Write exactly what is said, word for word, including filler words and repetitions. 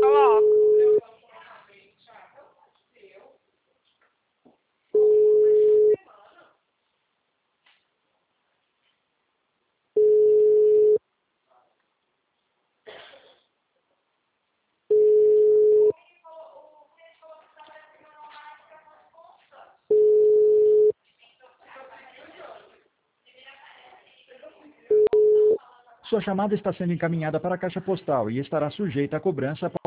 Coloco. Sua chamada está sendo encaminhada para a caixa postal e estará sujeita a cobrança